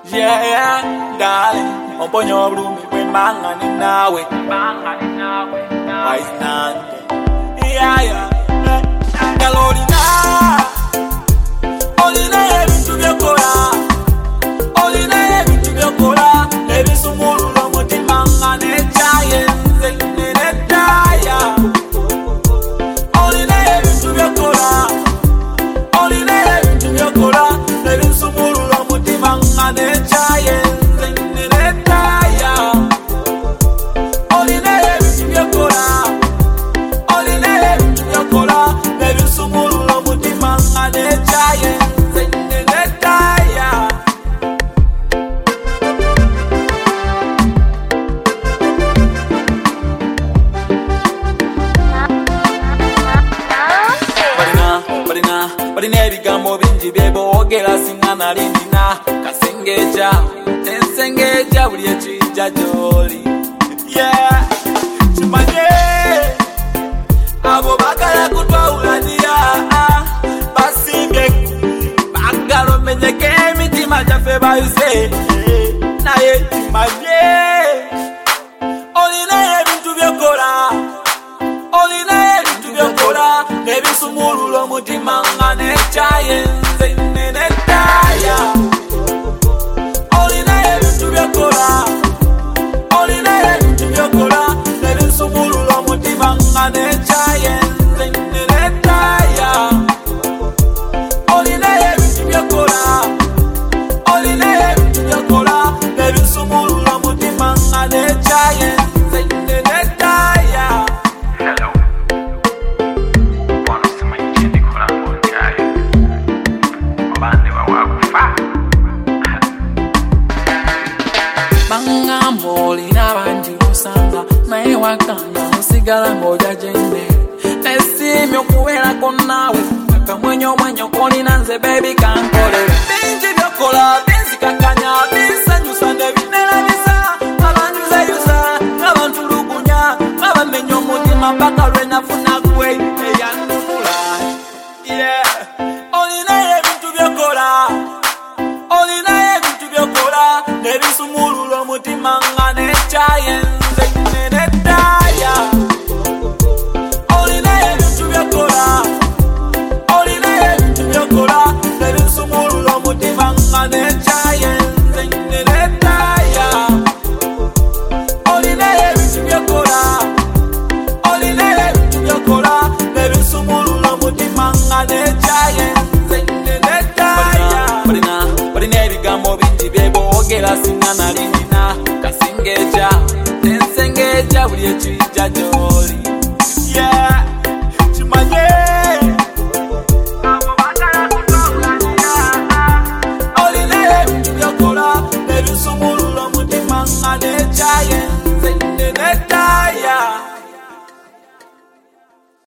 Yeah, darling, omponyo brumi we mangani nawe. Wise nante. Yeah. Galorina, olina ebintu byokola. Olina ebintu byokola. Ebisumulula mutima ngane chaye nze netaya. Olina ebintu byokola. Olina ebintu byokola. Ebisumulula mutima ngane chaye nze netaya. Olina ebintu byokola. Olina ebintu byokola. Ebisumulula mutima ngane chaye nze netaya. Balina ebigambo bingi byeboogera singa nali nina kasengeja ensengeja buli ekijja gy'oli. Yeah, kimanye abo bagala kutwawulanira basimbye bagala omenyeko emitima gyaffe bayuse naye kimanye olina ebintu byokola. Olina ebintu byokola nebisumulula omutima nga nekyaye nze netaya. Olina ebintu byokola. Olina ebintu byokola nebisumulula omutima nga nekyaye nze netaya. Olina ebintu byokola. Olina ebintu byokola nebisumulula omutima nga nekyaye nze netaya. Olina bangi osanga naye wakanga osigala ng'oja gyenne. Nesimye okubeerako naawe akamwenyo kolina nze baby kankolera. Bingi byokola binzikakanya binsanyusa ne binerabisa. Abanjuzeyusa n'abantulugunya n'abamenya omutima mpaka lwe nafuna gwe eyannunula. Yeah, olina ebintu byokola. Olina ebintu byokola nebisumulula omutima nga nekyaye nze netaya. Olina ebintu byokola. Olina ebintu byokola nebisumulula omutima nga nekyaye nze netaya. Olina ebintu byokola. Olina ebintu byokola nebisumulula omutima nga nekyaye nze netaya. Balina ebigambo bingi byeboogera singa nali nina kasengeja ensengeja buli ekijja gy'oli.